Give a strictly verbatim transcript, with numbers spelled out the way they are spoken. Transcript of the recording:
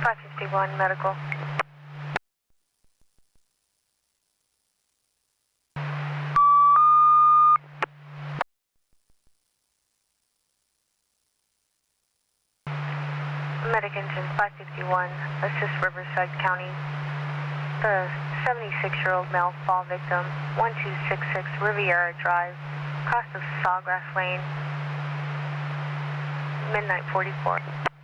five fifty-one, medical. Medic engine five fifty-one, assist Riverside County. The seventy-six-year-old male fall victim, one two six six Riviera Drive, cross of Sawgrass Lane, midnight forty-four.